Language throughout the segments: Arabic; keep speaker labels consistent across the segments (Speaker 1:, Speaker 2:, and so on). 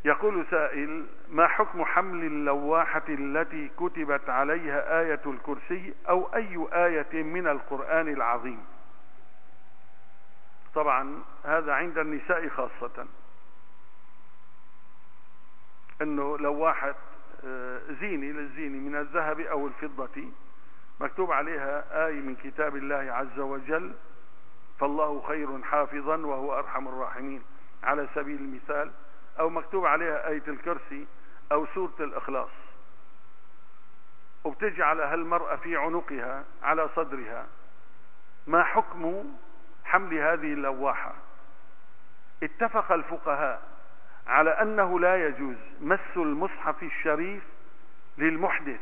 Speaker 1: يقول سائل: ما حكم حمل اللواحة التي كتبت عليها آية الكرسي أو أي آية من القرآن العظيم؟ طبعا هذا عند النساء خاصة، أنه لواحة زينة للزينة من الذهب أو الفضة مكتوب عليها آية من كتاب الله عز وجل، فالله خير حافظا وهو أرحم الراحمين على سبيل المثال، أو مكتوب عليها آية الكرسي أو سورة الإخلاص، وبتجعل هالمرأة في عنقها على صدرها، ما حكم حمل هذه اللواحة؟ اتفق الفقهاء على أنه لا يجوز مس المصحف الشريف للمحدث،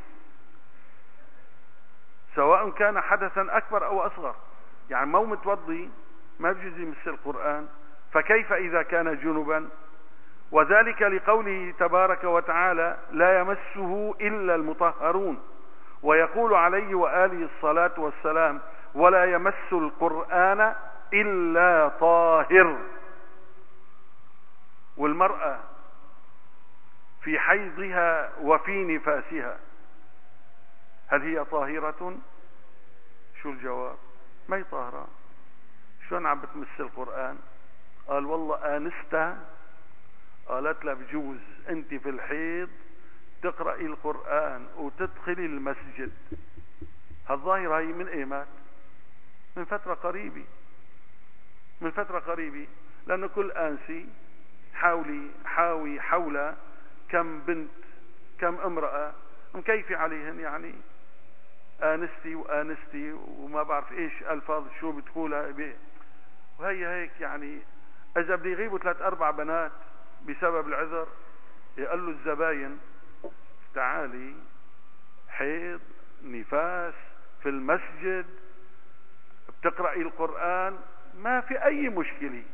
Speaker 1: سواء كان حدثا أكبر أو أصغر. يعني مو متوضي ما بيجوز يمس القرآن، فكيف إذا كان جنبا؟ وذلك لقوله تبارك وتعالى: لا يمسه إلا المطهرون، ويقول عليه وآله الصلاة والسلام: ولا يمس القرآن إلا طاهر. والمرأة في حيضها وفي نفاسها هل هي طاهرة؟ شو الجواب؟ ما هي طاهرة. شلون عم بتمس القرآن؟ قال: والله آنستها. قالت له: بجوز انت في الحيض تقرأي القرآن وتدخلي المسجد. هالظاهرة هي من ايمات؟ من فترة قريبة، من فترة قريبة، لأنه كل آنسي حاوي حول كم بنت كم امرأة مكيفة عليهن، يعني آنستي وآنستي وما بعرف ايش ألفاظ شو بتقولها وهي هيك. يعني اذا بده يغيبوا 3-4 بنات بسبب العذر، يقول له الزباين: تعالي، حيض، نفاس، في المسجد، بتقرأي القرآن، ما في أي مشكلة.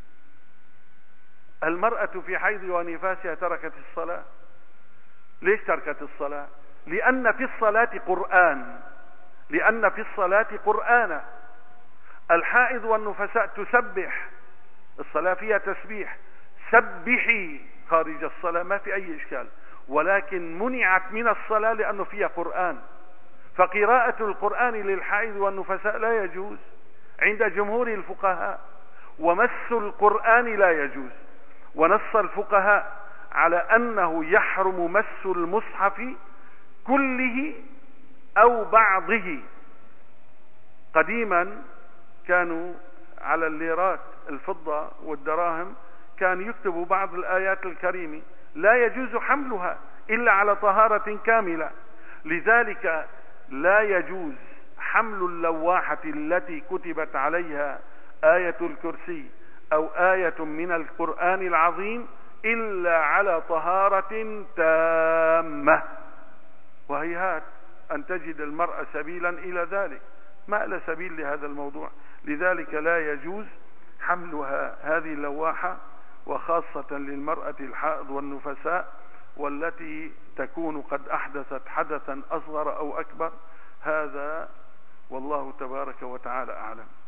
Speaker 1: المرأة في حيض ونفاسها تركت الصلاة. ليش تركت الصلاة؟ لأن في الصلاة قرآن، لأن في الصلاة قرآن. الحائض والنفساء تسبح، الصلاة فيها تسبيح، سبحي خارج الصلاة، ما في أي إشكال، ولكن منعت من الصلاة لأنه فيها قرآن. فقراءة القرآن للحائض والنفساء لا يجوز عند جمهور الفقهاء، ومس القرآن لا يجوز. ونص الفقهاء على أنه يحرم مس المصحف كله أو بعضه. قديما كانوا على الليرات الفضة والدراهم كان يكتبوا بعض الآيات الكريمة لا يجوز حملها إلا على طهارة كاملة. لذلك لا يجوز حمل اللواحة التي كتبت عليها آية الكرسي أو آية من القرآن العظيم إلا على طهارة تامة. وهيهات أن تجد المرأة سبيلا إلى ذلك، ما له سبيل لهذا الموضوع. لذلك لا يجوز حملها هذه اللواحة، وخاصة للمرأة الحائض والنفساء والتي تكون قد أحدثت حدثا أصغر أو أكبر. هذا والله تبارك وتعالى أعلم.